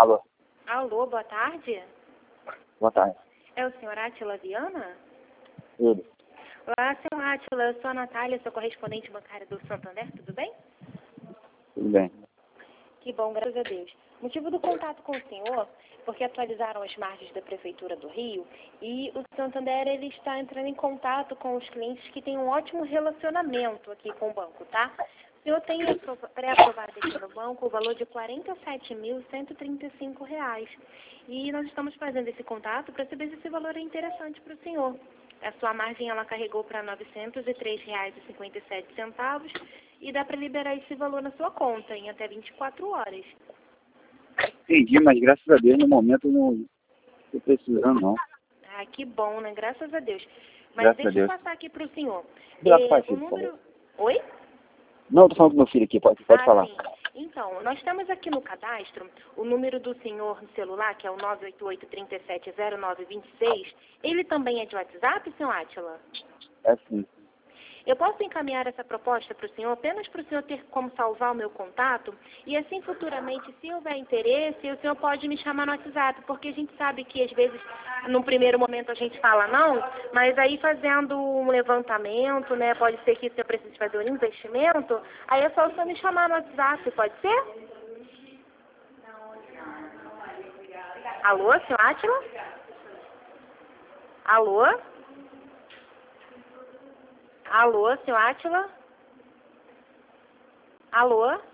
Alô, Alô, boa tarde. boa tarde. É o senhor Átila Viana? Ele. Olá, senhor Átila, eu sou a Natália, sou correspondente bancária do Santander, tudo bem? Tudo bem. Que bom, graças a Deus. O motivo do contato com o senhor, porque atualizaram as margens da Prefeitura do Rio e o Santander ele está entrando em contato com os clientes que têm um ótimo relacionamento aqui com o banco, tá? O senhor tem pré-aprovado aqui no banco o valor de R$ 47.135. E nós estamos fazendo esse contato para saber se esse valor é interessante para o senhor. A sua margem ela carregou para R$ 903,57 e dá para liberar esse valor na sua conta em até 24 horas. Entendi, mas graças a Deus no momento eu não estou precisando, não. Ah, que bom, né? Graças a Deus. Mas Graças a deixa eu Deus. passar aqui para o senhor. Obrigado, pai, O filho, por número... favor. Oi? Não, eu tô falando com meu filho aqui, pode falar. Sim. Então, nós temos aqui no cadastro o número do senhor no celular, que é o 988-370926. Ele também é de WhatsApp, senhor Átila? É sim. Eu posso encaminhar essa proposta para o senhor apenas para o senhor ter como salvar o meu contato e assim futuramente, se houver interesse, o senhor pode me chamar no WhatsApp, porque a gente sabe que às vezes, num primeiro momento a gente fala não, mas aí fazendo um levantamento, né, pode ser que o senhor precise fazer um investimento, aí é só o senhor me chamar no WhatsApp, pode ser? Alô, senhor Átila? Alô? Alô, senhor Átila? Alô?